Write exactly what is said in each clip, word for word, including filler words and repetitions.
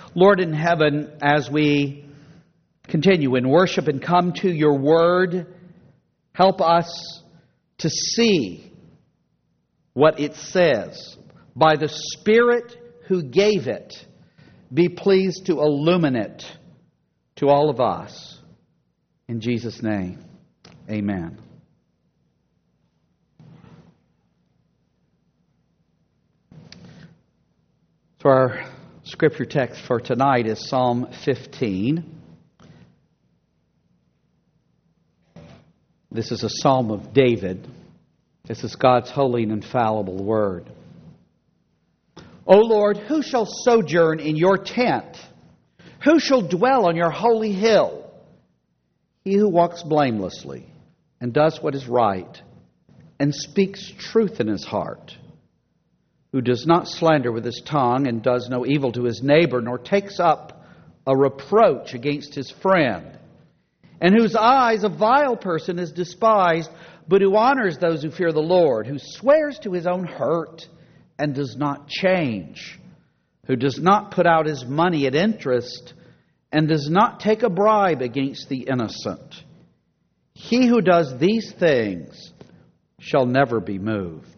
Lord in heaven, as we continue in worship and come to your word, help us to see what it says. By the Spirit who gave it, be pleased to illumine it to all of us. In Jesus' name, amen. So our scripture text for tonight is Psalm fifteen. This is a psalm of David. This is God's holy and infallible word. O Lord, who shall sojourn in your tent? Who shall dwell on your holy hill? He who walks blamelessly and does what is right and speaks truth in his heart, who does not slander with his tongue and does no evil to his neighbor, nor takes up a reproach against his friend, and whose eyes a vile person is despised, but who honors those who fear the Lord, who swears to his own hurt and does not change, who does not put out his money at interest and does not take a bribe against the innocent. He who does these things shall never be moved.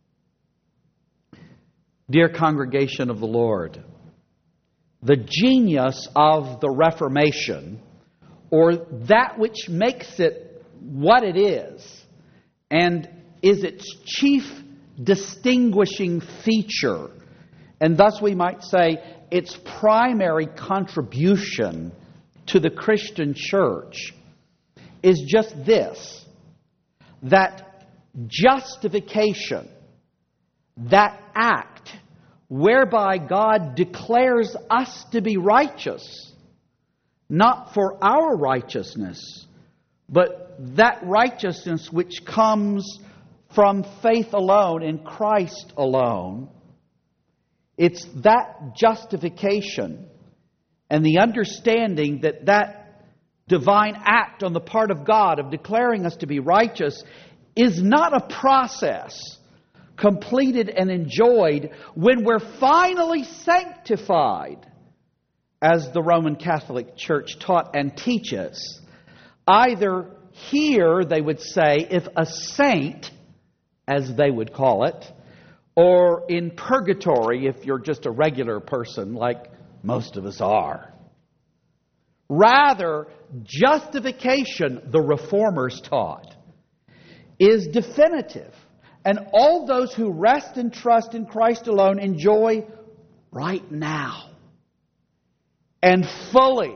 Dear congregation of the Lord, the genius of the Reformation, or that which makes it what it is, and is its chief distinguishing feature, and thus we might say its primary contribution to the Christian church, is just this: that justification, that act whereby God declares us to be righteous, not for our righteousness, but that righteousness which comes from faith alone in Christ alone. It's that justification and the understanding that that divine act on the part of God of declaring us to be righteous is not a process completed and enjoyed when we're finally sanctified, as the Roman Catholic Church taught and teaches. Either here, they would say, if a saint, as they would call it, or in purgatory, if you're just a regular person like most of us are. Rather, justification, the Reformers taught, is definitive. And all those who rest and trust in Christ alone enjoy right now and fully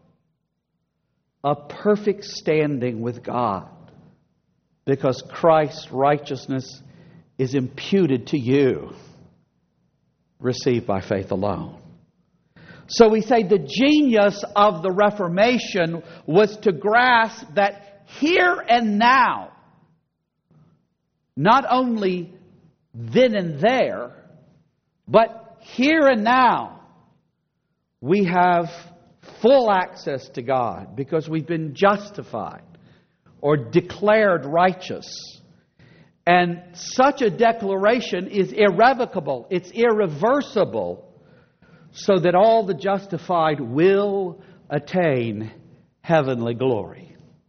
a perfect standing with God, because Christ's righteousness is imputed to you, received by faith alone. So we say the genius of the Reformation was to grasp that here and now, not only then and there, but here and now, we have full access to God because we've been justified or declared righteous. And such a declaration is irrevocable, it's irreversible, so that all the justified will attain heavenly glory.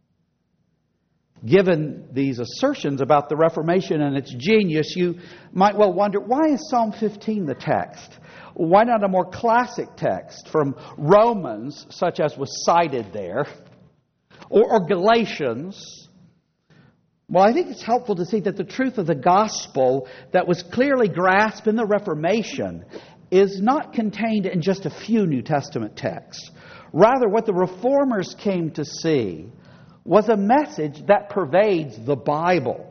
Given these assertions about the Reformation and its genius, you might well wonder, why is Psalm fifteen the text? Why not a more classic text from Romans, such as was cited there, or, or Galatians? Well, I think it's helpful to see that the truth of the gospel that was clearly grasped in the Reformation is not contained in just a few New Testament texts. Rather, what the Reformers came to see was a message that pervades the Bible.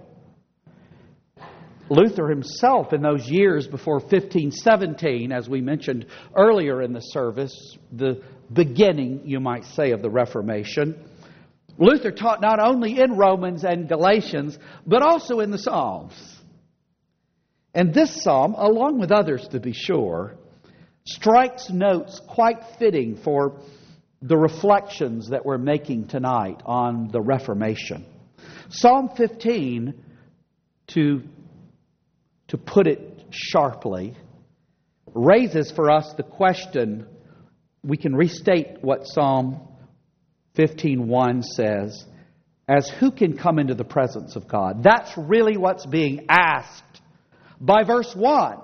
Luther himself, in those years before fifteen seventeen, as we mentioned earlier in the service, the beginning, you might say, of the Reformation, Luther taught not only in Romans and Galatians, but also in the Psalms. And this psalm, along with others to be sure, strikes notes quite fitting for the reflections that we're making tonight on the Reformation. Psalm fifteen, to, to put it sharply, raises for us the question, we can restate what Psalm fifteen one says as who can come into the presence of God. That's really what's being asked by verse one.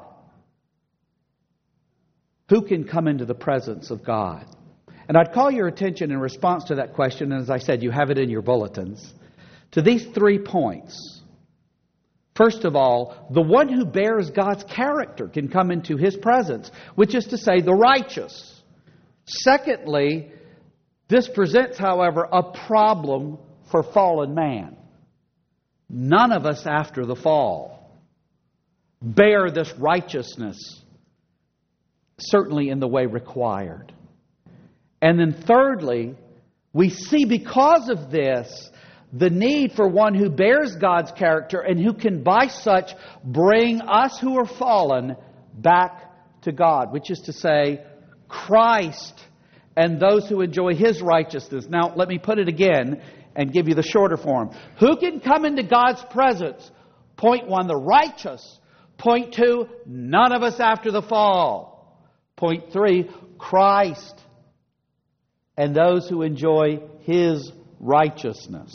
Who can come into the presence of God? And I'd call your attention in response to that question, and as I said, you have it in your bulletins, to these three points. First of all, the one who bears God's character can come into His presence, which is to say, the righteous. Secondly, this presents, however, a problem for fallen man. None of us after the fall bear this righteousness, certainly in the way required. And then thirdly, we see because of this the need for one who bears God's character and who can by such bring us who are fallen back to God, which is to say, Christ and those who enjoy His righteousness. Now, let me put it again and give you the shorter form. Who can come into God's presence? Point one, the righteous. Point two, none of us after the fall. Point three, Christ and those who enjoy His righteousness.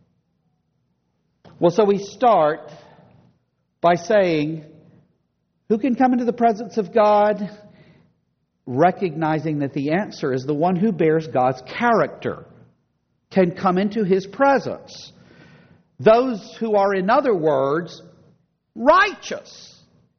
Well, so we start by saying, who can come into the presence of God? Recognizing that the answer is the one who bears God's character can come into His presence. Those who are, in other words, righteous.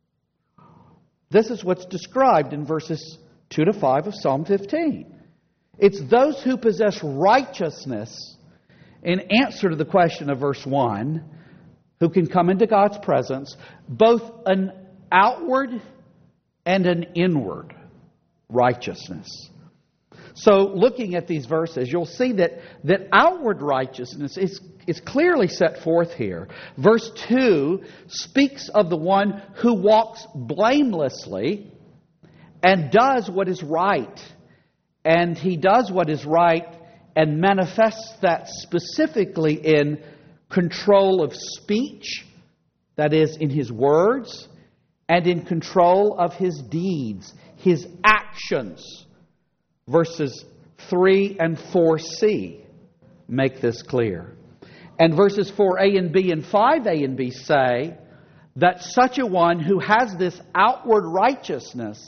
This is what's described in verses two to five of Psalm fifteen. It's those who possess righteousness, in answer to the question of verse one, who can come into God's presence, both an outward and an inward righteousness. So, looking at these verses, you'll see that, that outward righteousness is, is clearly set forth here. Verse two speaks of the one who walks blamelessly and does what is right. And he does what is right and manifests that specifically in control of speech, that is, in his words, and in control of his deeds, his actions. Verses three and four c make this clear. And verses four a and b and five a and b say that such a one who has this outward righteousness,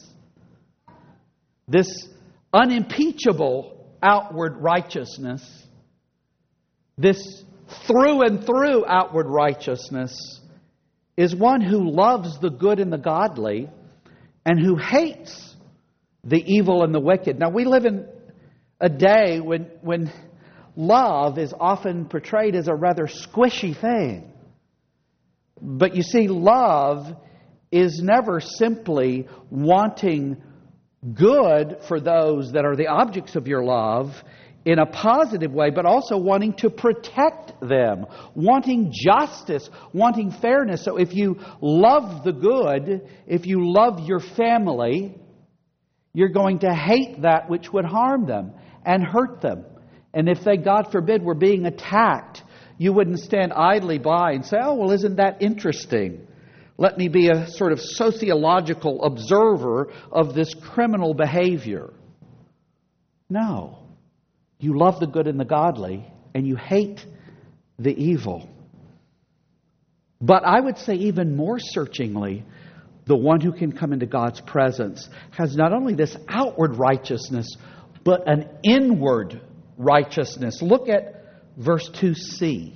this unimpeachable outward righteousness, this through and through outward righteousness, is one who loves the good and the godly and who hates the evil and the wicked. Now, we live in a day when, when love is often portrayed as a rather squishy thing. But you see, love is never simply wanting good for those that are the objects of your love in a positive way, but also wanting to protect them, wanting justice, wanting fairness. So if you love the good, if you love your family, you're going to hate that which would harm them and hurt them. And if they, God forbid, were being attacked, you wouldn't stand idly by and say, oh, well, isn't that interesting? Let me be a sort of sociological observer of this criminal behavior. No. You love the good and the godly, and you hate the evil. But I would say even more searchingly, the one who can come into God's presence has not only this outward righteousness, but an inward righteousness. Look at verse two c.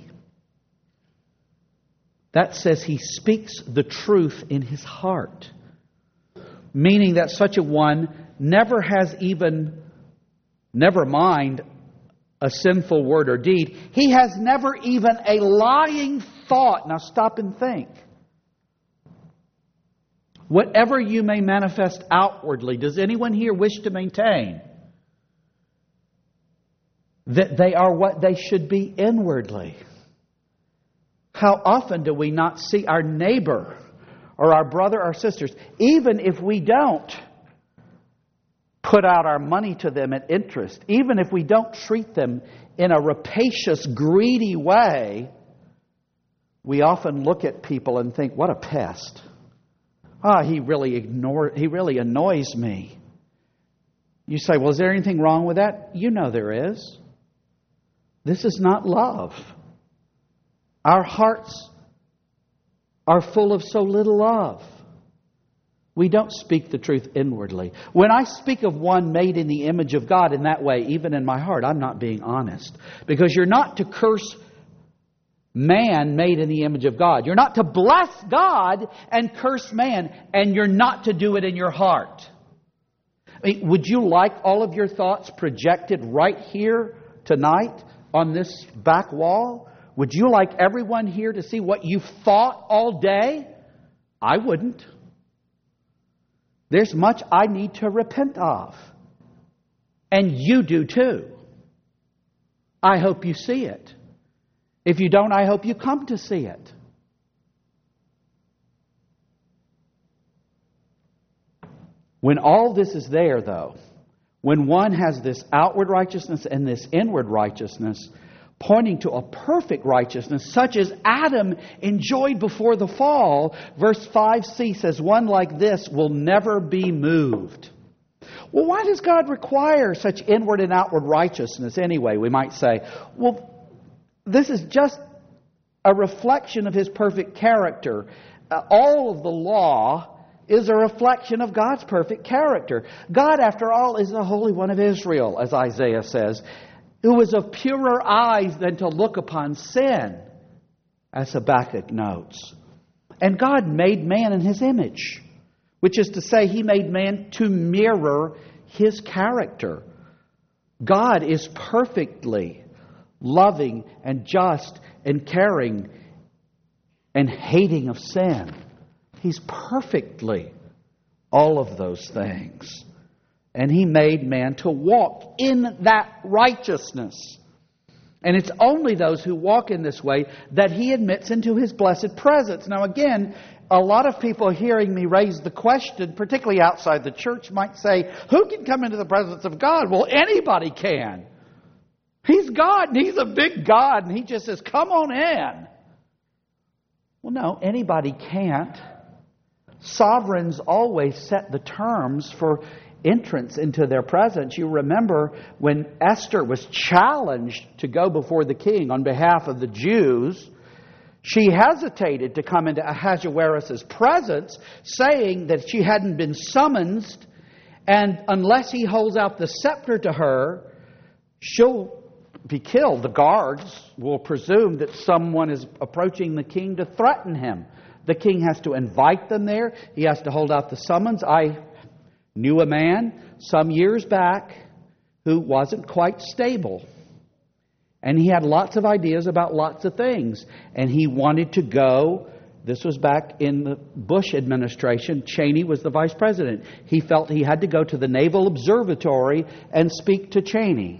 That says he speaks the truth in his heart. Meaning that such a one never has even, never mind a sinful word or deed, he has never even a lying thought. Now stop and think. Whatever you may manifest outwardly, does anyone here wish to maintain that they are what they should be inwardly? How often do we not see our neighbor or our brother or sisters, even if we don't put out our money to them at interest, even if we don't treat them in a rapacious, greedy way, we often look at people and think, what a pest. Ah, he really ignore, he really annoys me. You say, well, is there anything wrong with that? You know there is. This is not love. Our hearts are full of so little love. We don't speak the truth inwardly. When I speak of one made in the image of God in that way, even in my heart, I'm not being honest. Because you're not to curse man made in the image of God. You're not to bless God and curse man, and you're not to do it in your heart. I mean, would you like all of your thoughts projected right here tonight on this back wall? Would you like everyone here to see what you've thought all day? I wouldn't. There's much I need to repent of. And you do too. I hope you see it. If you don't, I hope you come to see it. When all this is there, though, when one has this outward righteousness and this inward righteousness, pointing to a perfect righteousness, such as Adam enjoyed before the fall, verse five c says, one like this will never be moved. Well, why does God require such inward and outward righteousness anyway? We might say, well, this is just a reflection of His perfect character. Uh, all of the law is a reflection of God's perfect character. God, after all, is the Holy One of Israel, as Isaiah says, who is of purer eyes than to look upon sin, as Habakkuk notes. And God made man in His image, which is to say, He made man to mirror His character. God is perfectly loving and just and caring and hating of sin. He's perfectly all of those things. And He made man to walk in that righteousness. And it's only those who walk in this way that He admits into His blessed presence. Now again, a lot of people hearing me raise the question, particularly outside the church, might say, who can come into the presence of God? Well, anybody can. He's God, and He's a big God, and He just says, come on in. Well, no, anybody can't. Sovereigns always set the terms for entrance into their presence. You remember when Esther was challenged to go before the king on behalf of the Jews, she hesitated to come into Ahasuerus' presence, saying that she hadn't been summoned, and unless he holds out the scepter to her, she'll be killed. The guards will presume that someone is approaching the king to threaten him. The king has to invite them there. He has to hold out the summons. I knew a man some years back who wasn't quite stable. And he had lots of ideas about lots of things. And he wanted to go. This was back in the Bush administration. Cheney was the vice president. He felt he had to go to the Naval Observatory and speak to Cheney.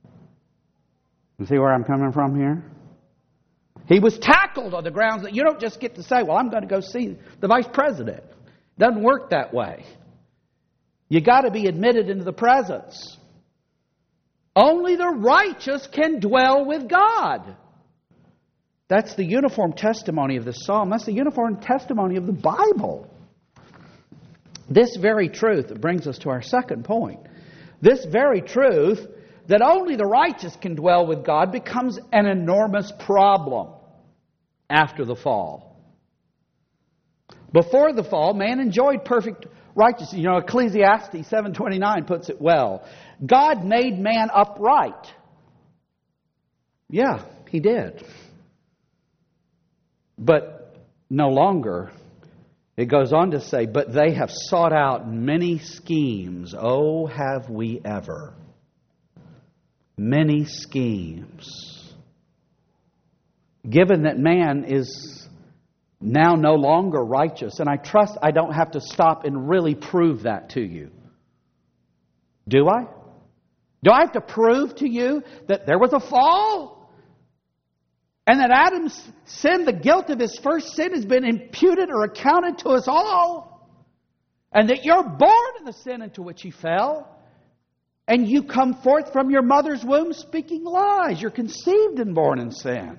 You see where I'm coming from here? He was tackled on the grounds that you don't just get to say, well, I'm going to go see the vice president. It doesn't work that way. You got to be admitted into the presence. Only the righteous can dwell with God. That's the uniform testimony of the psalm. That's the uniform testimony of the Bible. This very truth brings us to our second point. This very truth that only the righteous can dwell with God becomes an enormous problem after the fall. Before the fall, man enjoyed perfect righteousness. You know, Ecclesiastes seven twenty-nine puts it well. God made man upright. Yeah, He did. But no longer. It goes on to say, but they have sought out many schemes. Oh, have we ever. Many schemes. Given that man is now no longer righteous, and I trust I don't have to stop and really prove that to you. Do I? Do I have to prove to you that there was a fall? And that Adam's sin, the guilt of his first sin, has been imputed or accounted to us all? And that you're born in the sin into which he fell? And you come forth from your mother's womb speaking lies. You're conceived and born in sin.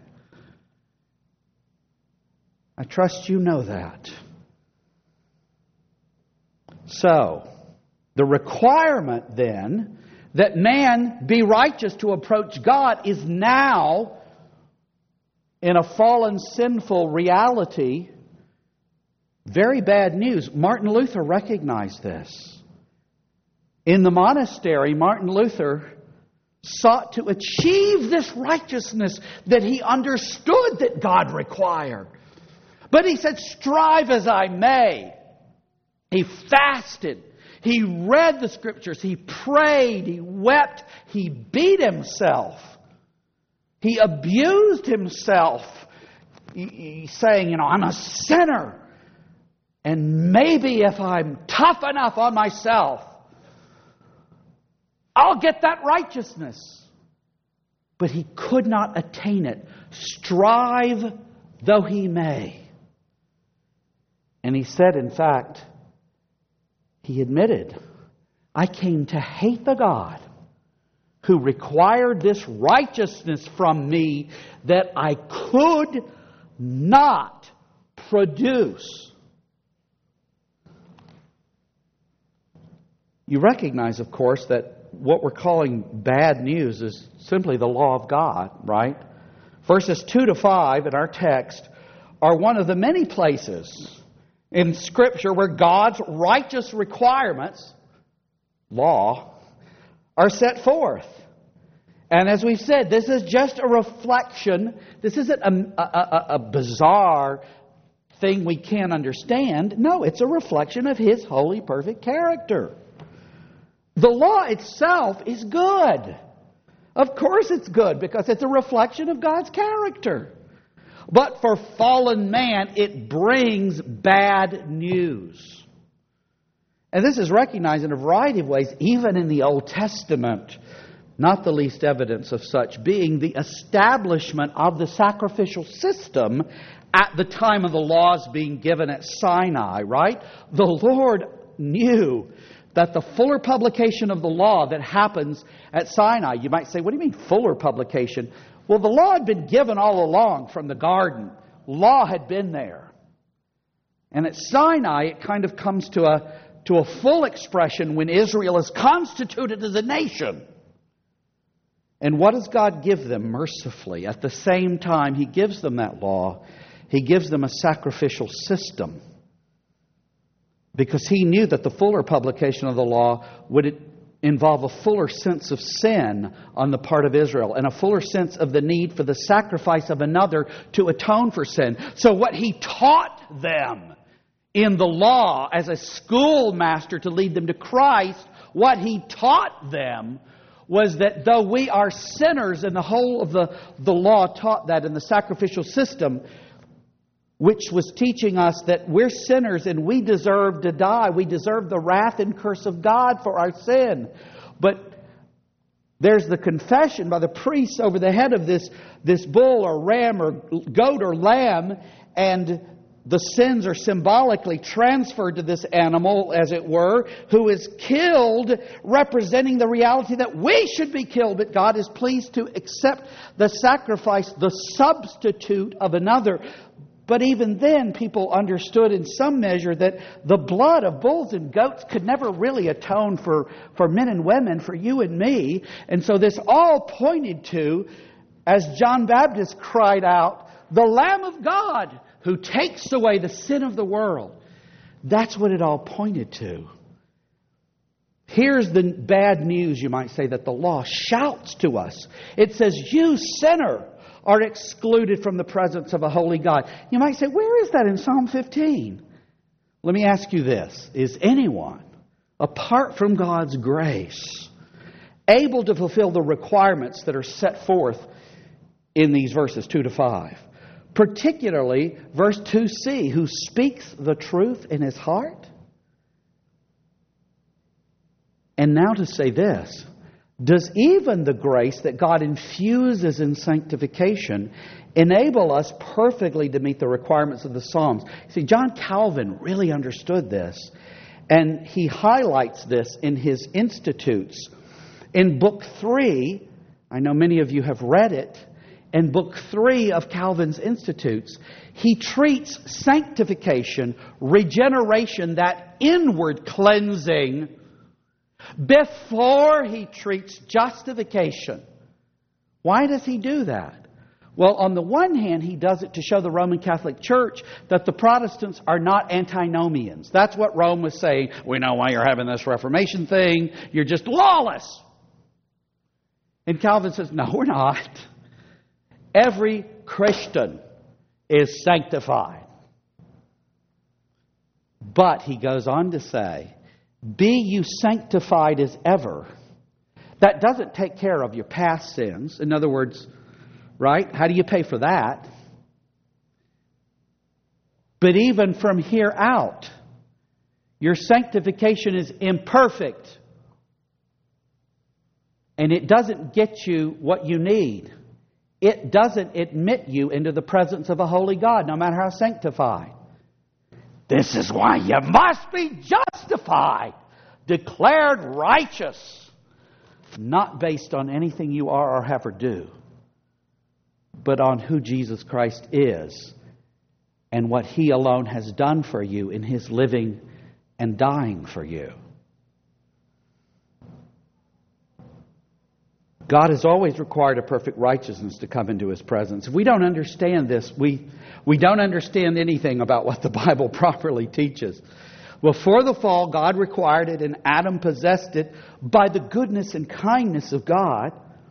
I trust you know that. So, The requirement then that man be righteous to approach God is now, in a fallen, sinful reality, very bad news. Martin Luther recognized this. In the monastery, Martin Luther sought to achieve this righteousness that he understood that God required. But he said, strive as I may. He fasted. He read the Scriptures. He prayed. He wept. He beat himself. He abused himself, saying, you know, I'm a sinner. And maybe if I'm tough enough on myself, I'll get that righteousness. But he could not attain it, strive though he may. And he said, in fact, he admitted, I came to hate the God who required this righteousness from me that I could not produce. You recognize, of course, that what we're calling bad news is simply the law of God, right? Verses two to five in our text are one of the many places in Scripture where God's righteous requirements, law, are set forth. And as we've said, this is just a reflection. This isn't a, a, a, a bizarre thing we can't understand. No, it's a reflection of His holy, perfect character. The law itself is good. Of course it's good because it's a reflection of God's character. But for fallen man, it brings bad news. And this is recognized in a variety of ways, even in the Old Testament. Not the least evidence of such being the establishment of the sacrificial system at the time of the laws being given at Sinai, right? The Lord knew that the fuller publication of the law that happens at Sinai, you might say, what do you mean fuller publication? Well, the law had been given all along from the garden. Law had been there. And at Sinai, it kind of comes to a, to a full expression when Israel is constituted as a nation. And what does God give them mercifully? At the same time He gives them that law, He gives them a sacrificial system. Because He knew that the fuller publication of the law would involve a fuller sense of sin on the part of Israel and a fuller sense of the need for the sacrifice of another to atone for sin. So what He taught them in the law as a schoolmaster to lead them to Christ, what He taught them was that though we are sinners, and the whole of the, the law taught that in the sacrificial system, which was teaching us that we're sinners and we deserve to die. We deserve the wrath and curse of God for our sin. But there's the confession by the priests over the head of this, this bull or ram or goat or lamb, and the sins are symbolically transferred to this animal, as it were, who is killed, representing the reality that we should be killed, but God is pleased to accept the sacrifice, the substitute of another. But even then, people understood in some measure that the blood of bulls and goats could never really atone for, for men and women, for you and me. And so this all pointed to, as John Baptist cried out, the Lamb of God who takes away the sin of the world. That's what it all pointed to. Here's the bad news, you might say, that the law shouts to us. It says, you sinner are excluded from the presence of a holy God. You might say, where is that in Psalm fifteen? Let me ask you this. Is anyone, apart from God's grace, able to fulfill the requirements that are set forth in these verses two to five? Particularly verse two c, who speaks the truth in his heart? And now to say this, does even the grace that God infuses in sanctification enable us perfectly to meet the requirements of the Psalms? See, John Calvin really understood this, and he highlights this in his Institutes. In Book three, I know many of you have read it, in Book three of Calvin's Institutes, he treats sanctification, regeneration, that inward cleansing, before He treats justification. Why does He do that? Well, on the one hand, He does it to show the Roman Catholic Church that the Protestants are not antinomians. That's what Rome was saying. We know why you're having this Reformation thing. You're just lawless. And Calvin says, no, we're not. Every Christian is sanctified. But he goes on to say, be you sanctified as ever. That doesn't take care of your past sins. In other words, right? How do you pay for that? But even from here out, your sanctification is imperfect. And it doesn't get you what you need. It doesn't admit you into the presence of a holy God, no matter how sanctified. This is why you must be justified, declared righteous, not based on anything you are or ever do, but on who Jesus Christ is and what He alone has done for you in His living and dying for you. God has always required a perfect righteousness to come into His presence. If we don't understand this, we, we don't understand anything about what the Bible properly teaches. Before the fall, God required it, and Adam possessed it by the goodness and kindness of God.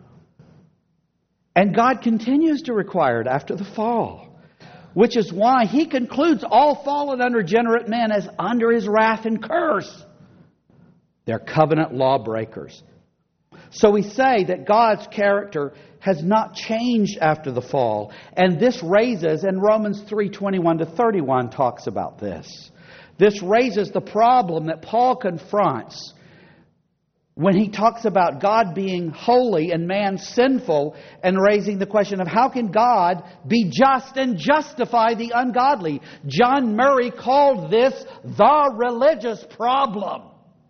And God continues to require it after the fall, which is why He concludes all fallen unregenerate men as under His wrath and curse. They're covenant lawbreakers. So we say that God's character has not changed after the fall. And this raises, and Romans three twenty-one to thirty-one talks about this. This raises the problem that Paul confronts when he talks about God being holy and man sinful, and raising the question of how can God be just and justify the ungodly. John Murray called this the religious problem.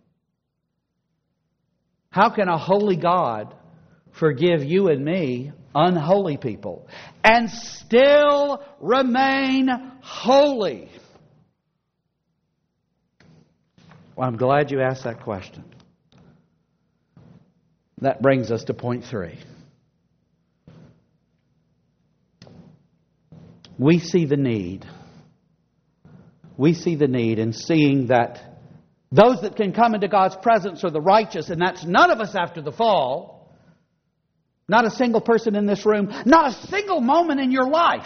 How can a holy God forgive you and me, unholy people, and still remain holy? Well, I'm glad you asked that question. That brings us to point three. We see the need. We see the need in seeing that those that can come into God's presence are the righteous, and that's none of us after the fall. Not a single person in this room. Not a single moment in your life.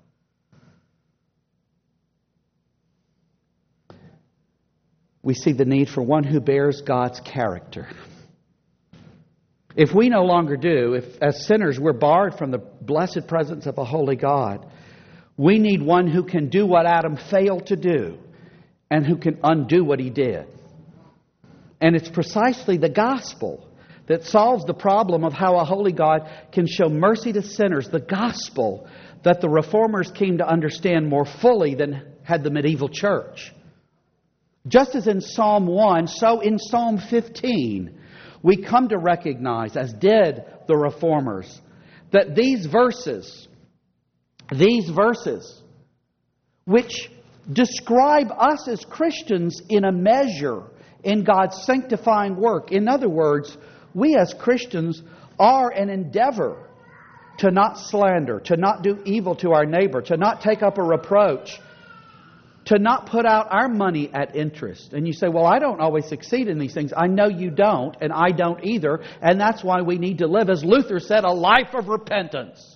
We see the need for one who bears God's character. If we no longer do, if as sinners we're barred from the blessed presence of a holy God, we need one who can do what Adam failed to do and who can undo what he did. And it's precisely the gospel that solves the problem of how a holy God can show mercy to sinners. The gospel that the Reformers came to understand more fully than had the medieval church. Just as in Psalm one, so in Psalm fifteen, we come to recognize, as did the Reformers, that these verses, these verses, which describe us as Christians in a measure in God's sanctifying work. In other words, we as Christians are an endeavor to not slander, to not do evil to our neighbor, to not take up a reproach, to not put out our money at interest. And you say, well, I don't always succeed in these things. I know you don't, and I don't either. And that's why we need to live, as Luther said, a life of repentance.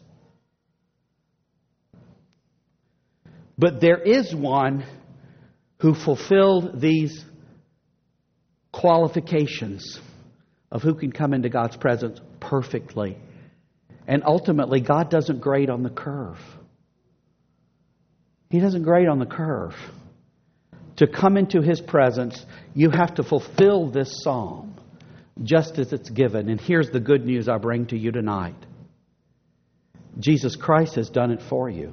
But there is one who fulfilled these qualifications of who can come into God's presence perfectly. And ultimately, God doesn't grade on the curve. He doesn't grade on the curve. To come into His presence, you have to fulfill this psalm just as it's given. And here's the good news I bring to you tonight. Jesus Christ has done it for you.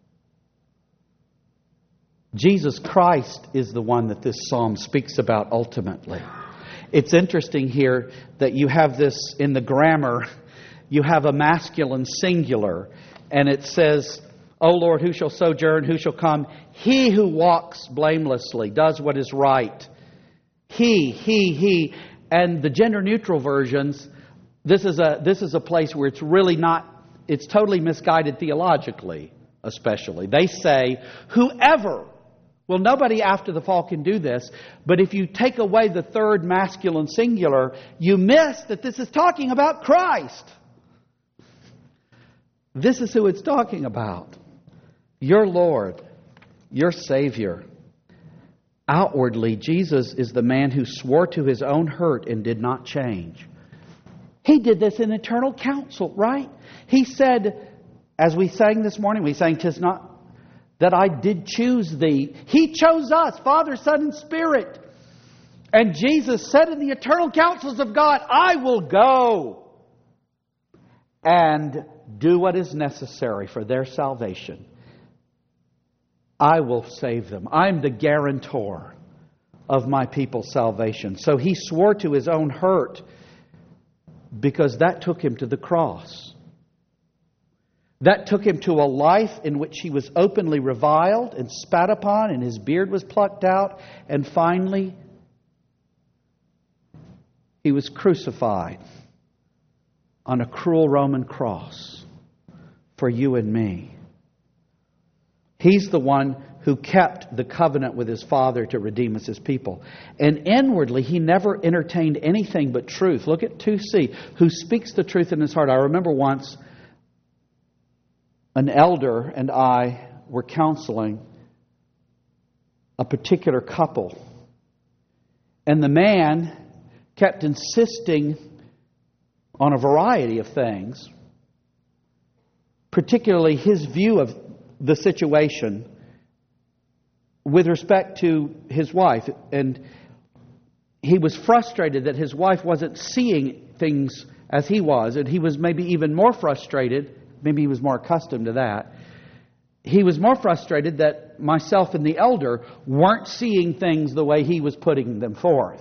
Jesus Christ is the one that this psalm speaks about ultimately. It's interesting here that you have this in the grammar, you have a masculine singular, and it says, O Lord, who shall sojourn, who shall come? He who walks blamelessly, does what is right. He, he, he. And the gender-neutral versions, this is a this is a place where it's really not, it's totally misguided theologically, especially. They say, whoever, well, nobody after the fall can do this, but if you take away the third masculine singular, you miss that this is talking about Christ. This is who it's talking about. Your Lord, your Savior. Outwardly, Jesus is the man who swore to his own hurt and did not change. He did this in eternal counsel, right? He said, as we sang this morning, we sang, "'Tis not that I did choose thee." He chose us, Father, Son, and Spirit. And Jesus said in the eternal counsels of God, I will go and do what is necessary for their salvation. I will save them. I'm the guarantor of my people's salvation. So he swore to his own hurt because that took him to the cross. That took him to a life in which he was openly reviled and spat upon, and his beard was plucked out, and finally he was crucified on a cruel Roman cross for you and me. He's the one who kept the covenant with his Father to redeem us as people. And inwardly, he never entertained anything but truth. Look at two C, who speaks the truth in his heart. I remember once an elder and I were counseling a particular couple. And the man kept insisting on a variety of things, particularly his view of the situation with respect to his wife. And he was frustrated that his wife wasn't seeing things as he was. And he was maybe even more frustrated. Maybe he was more accustomed to that. He was more frustrated that myself and the elder weren't seeing things the way he was putting them forth.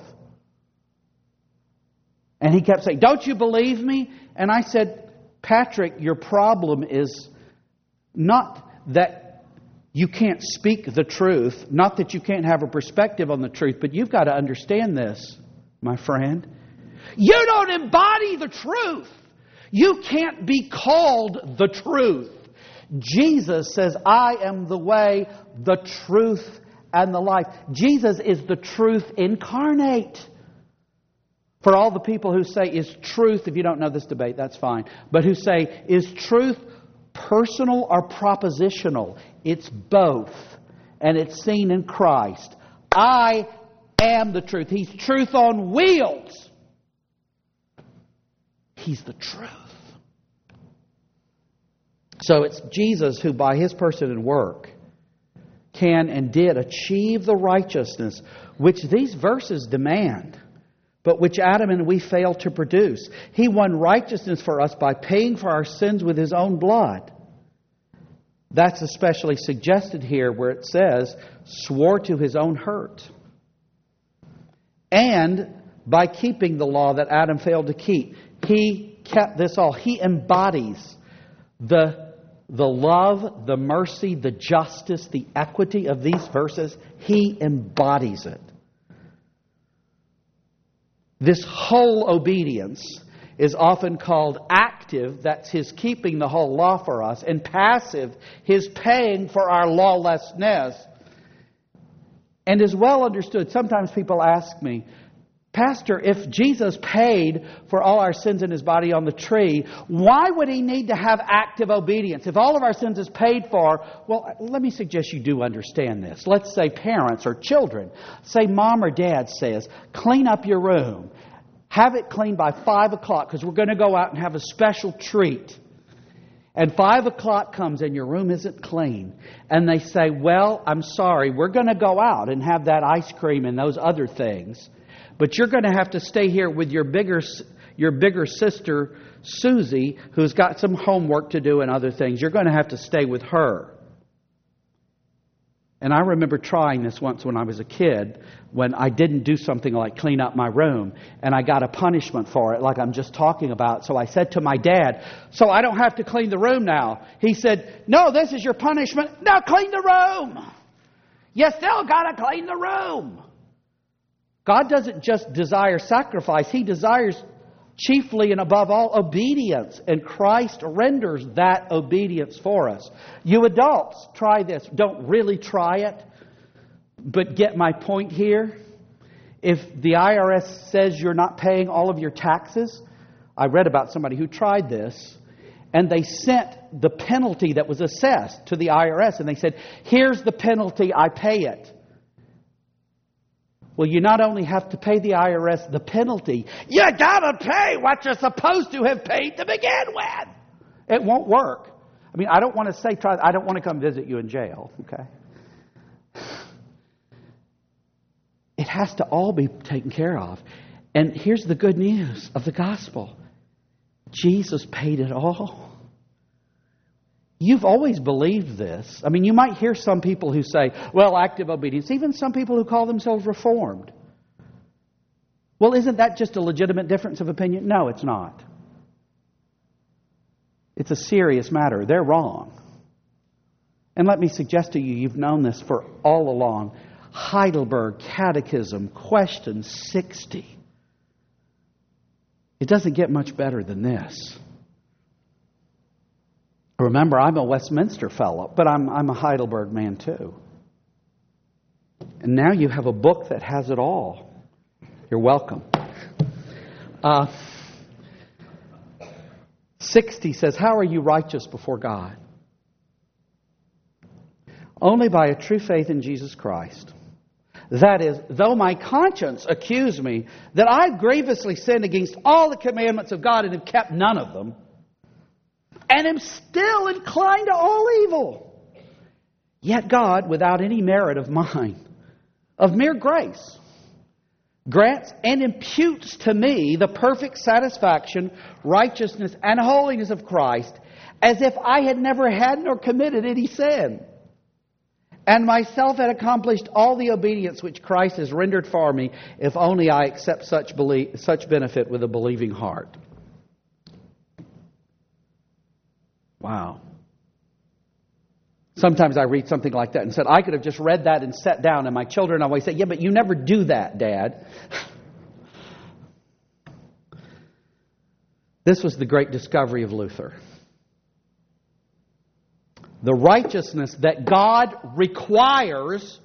And he kept saying, "Don't you believe me?" And I said, "Patrick, your problem is not that you can't speak the truth, not that you can't have a perspective on the truth, but you've got to understand this, my friend. You don't embody the truth. You can't be called the truth. Jesus says, I am the way, the truth, and the life." Jesus is the truth incarnate. For all the people who say, is truth, if you don't know this debate, that's fine, but who say, is truth personal or propositional? It's both. And it's seen in Christ. I am the truth. He's truth on wheels. He's the truth. So it's Jesus who, by his person and work, can and did achieve the righteousness which these verses demand, but which Adam and we failed to produce. He won righteousness for us by paying for our sins with his own blood. That's especially suggested here where it says, swore to his own hurt. And by keeping the law that Adam failed to keep. He kept this all. He embodies the, the love, the mercy, the justice, the equity of these verses. He embodies it. This whole obedience is often called active, that's his keeping the whole law for us, and passive, his paying for our lawlessness, and is well understood. Sometimes people ask me, Pastor, if Jesus paid for all our sins in his body on the tree, why would he need to have active obedience? If all of our sins is paid for, well, let me suggest you do understand this. Let's say parents or children, say mom or dad says, clean up your room. Have it cleaned by five o'clock because we're going to go out and have a special treat. And five o'clock comes and your room isn't clean. And they say, well, I'm sorry, we're going to go out and have that ice cream and those other things. But you're going to have to stay here with your bigger your bigger sister, Susie, who's got some homework to do and other things. You're going to have to stay with her. And I remember trying this once when I was a kid, when I didn't do something like clean up my room, and I got a punishment for it, like I'm just talking about. So I said to my dad, so I don't have to clean the room now. He said, no, this is your punishment. Now clean the room. You still got to clean the room. God doesn't just desire sacrifice. He desires chiefly and above all obedience. And Christ renders that obedience for us. You adults, try this. Don't really try it, but get my point here. If the I R S says you're not paying all of your taxes, I read about somebody who tried this, and they sent the penalty that was assessed to the I R S, and they said, here's the penalty, I pay it. Well, you not only have to pay the I R S the penalty, you gotta pay what you're supposed to have paid to begin with. It won't work. I mean, I don't want to say, try, I don't want to come visit you in jail, okay? It has to all be taken care of. And here's the good news of the gospel. Jesus paid it all. You've always believed this. I mean, you might hear some people who say, well, active obedience. Even some people who call themselves Reformed. Well, isn't that just a legitimate difference of opinion? No, it's not. It's a serious matter. They're wrong. And let me suggest to you, you've known this for all along. Heidelberg Catechism, question sixty. It doesn't get much better than this. Remember, I'm a Westminster fellow, but I'm, I'm a Heidelberg man too. And now you have a book that has it all. You're welcome. Uh, sixty says, how are you righteous before God? Only by a true faith in Jesus Christ. That is, though my conscience accuse me that I've grievously sinned against all the commandments of God and have kept none of them, and am still inclined to all evil, yet God, without any merit of mine, of mere grace, grants and imputes to me the perfect satisfaction, righteousness, and holiness of Christ, as if I had never had nor committed any sin, and myself had accomplished all the obedience which Christ has rendered for me, if only I accept such belief, such benefit with a believing heart. Wow. Sometimes I read something like that and said, I could have just read that and sat down, and my children always say, yeah, but you never do that, Dad. This was the great discovery of Luther. The righteousness that God requires,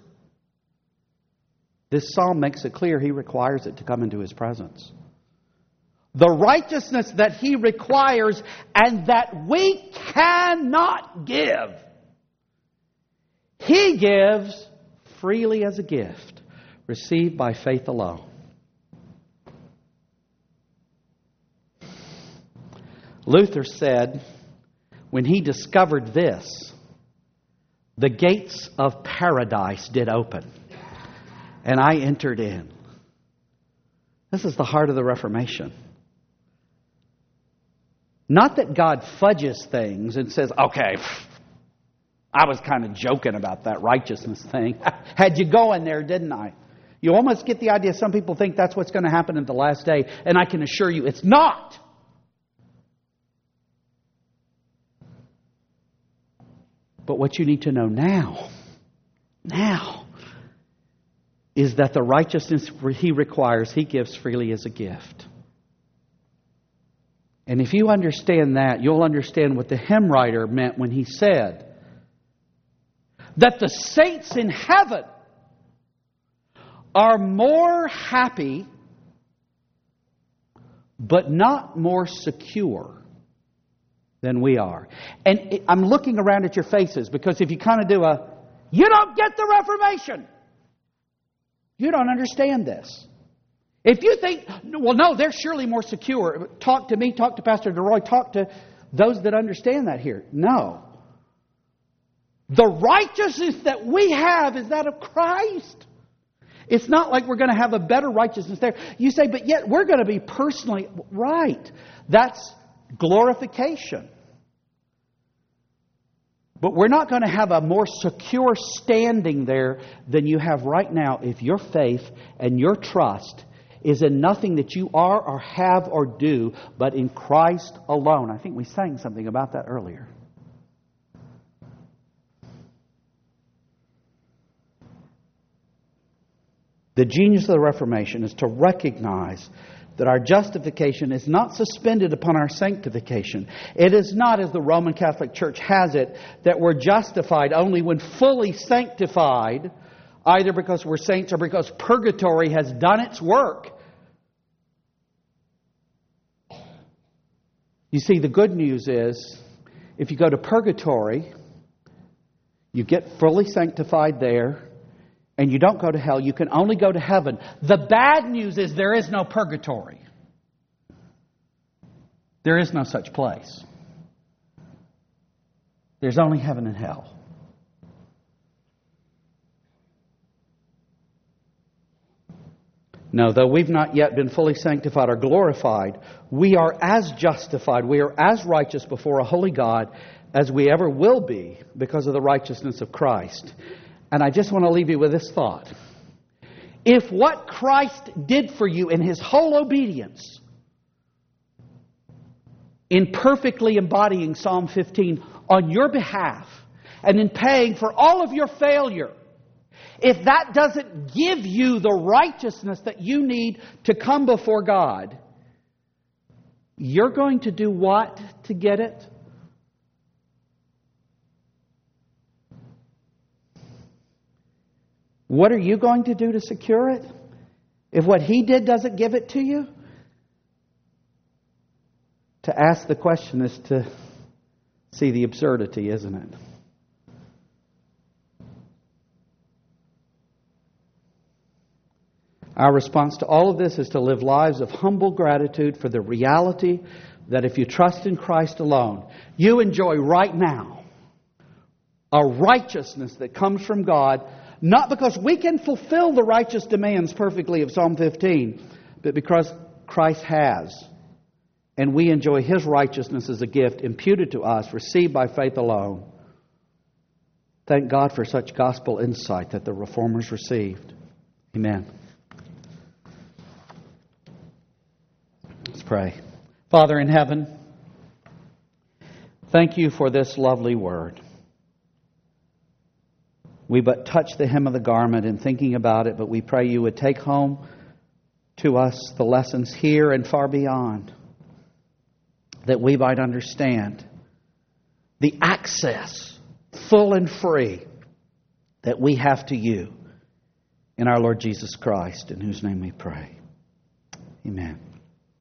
this psalm makes it clear He requires it to come into His presence. The righteousness that He requires and that we cannot give, He gives freely as a gift, received by faith alone. Luther said, when he discovered this, the gates of paradise did open, and I entered in. This is the heart of the Reformation. Not that God fudges things and says, okay, I was kind of joking about that righteousness thing. Had you going there, didn't I? You almost get the idea some people think that's what's going to happen at the last day, and I can assure you it's not. But what you need to know now, now, is that the righteousness He requires, He gives freely as a gift. And if you understand that, you'll understand what the hymn writer meant when he said that the saints in heaven are more happy, but not more secure than we are. And I'm looking around at your faces, because if you kind of do a, you don't get the Reformation, you don't understand this. If you think, well, no, they're surely more secure. Talk to me, talk to Pastor DeRoy, talk to those that understand that here. No. The righteousness that we have is that of Christ. It's not like we're going to have a better righteousness there. You say, but yet we're going to be personally right. That's glorification. But we're not going to have a more secure standing there than you have right now if your faith and your trust is in nothing that you are or have or do, but in Christ alone. I think we sang something about that earlier. The genius of the Reformation is to recognize that our justification is not suspended upon our sanctification. It is not, as the Roman Catholic Church has it, that we're justified only when fully sanctified, either because we're saints or because purgatory has done its work. You see, the good news is, if you go to purgatory, you get fully sanctified there, and you don't go to hell. You can only go to heaven. The bad news is there is no purgatory. There is no such place. There's only heaven and hell. No, though we've not yet been fully sanctified or glorified, we are as justified, we are as righteous before a holy God as we ever will be because of the righteousness of Christ. And I just want to leave you with this thought. If what Christ did for you in His whole obedience, in perfectly embodying Psalm fifteen on your behalf, and in paying for all of your failure, if that doesn't give you the righteousness that you need to come before God, you're going to do what to get it? What are you going to do to secure it? If what He did doesn't give it to you? To ask the question is to see the absurdity, isn't it? Our response to all of this is to live lives of humble gratitude for the reality that if you trust in Christ alone, you enjoy right now a righteousness that comes from God, not because we can fulfill the righteous demands perfectly of Psalm fifteen, but because Christ has. And we enjoy His righteousness as a gift imputed to us, received by faith alone. Thank God for such gospel insight that the Reformers received. Amen. Let's pray. Father in heaven, thank You for this lovely word. We but touch the hem of the garment in thinking about it, but we pray You would take home to us the lessons here and far beyond, that we might understand the access, full and free, that we have to You in our Lord Jesus Christ, in whose name we pray. Amen.